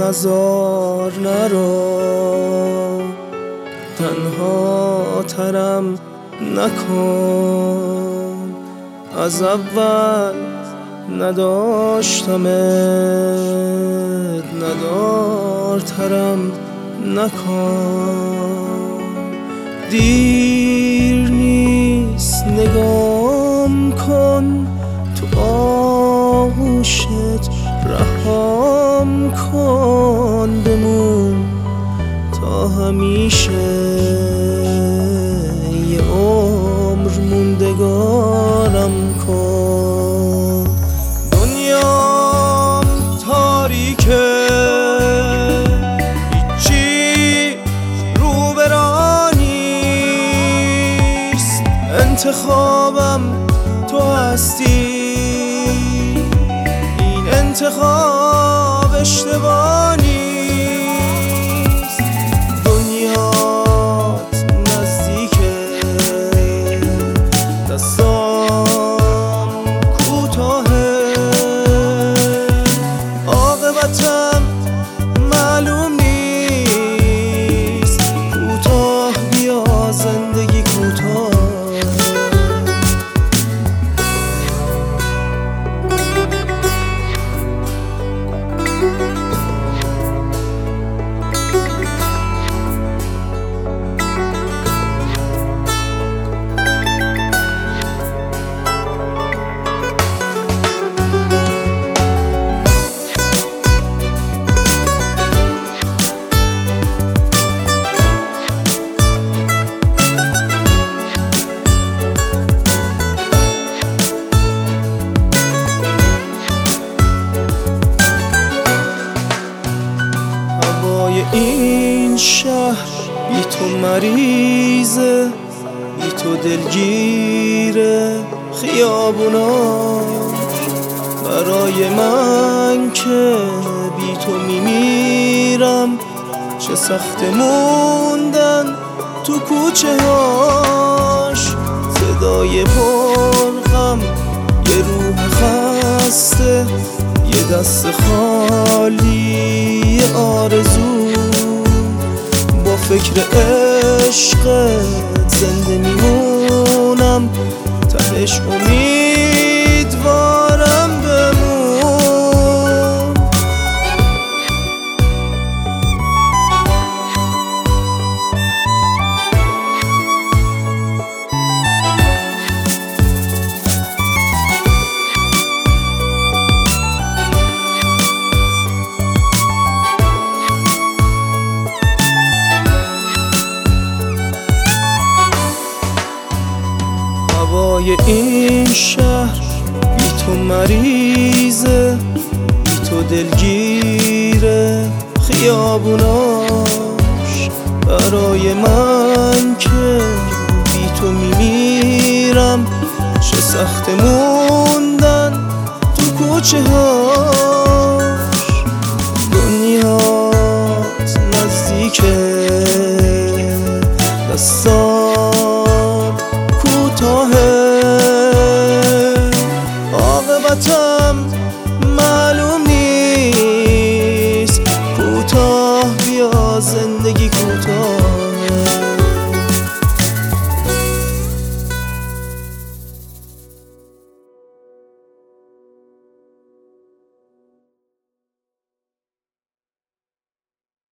نزار نرو، تنها ترم نکن. از اول نداشتمت، ندارترم نکن. دیر نیست نگام کن، تو آغوشت رهام کن. بمون تا همیشه، یه عمر موندگارم کن. دنیام تاریکه، هیچی روبرانیست. انتخابم تو هستی، این انتخاب اشتباه نیست. دنیات نزدیکه، دستام کوتاهه. عاقبتم معلوم نیست، کوتاه بیا زندگی کوتاه. این شهر بی تو مریضه، بی تو دلگیره. خیابوناش برای من که بی تو میمیرم. چه سخت موندن تو کوچه هاش، صدای پرغم، یه روح خسته، یه دست خالی آرزو. با فکر عشقت زنده میمونم، تهش امیدوارم بمون. هوای این شهر بی تو مریضه، بی تو دلگیره. خیابوناش برای من که بی تو میمیرم. چه سخت موندن تو کوچه هاش. دنیات نزدیکه، دستام کوتاهه. عاقبتم معلوم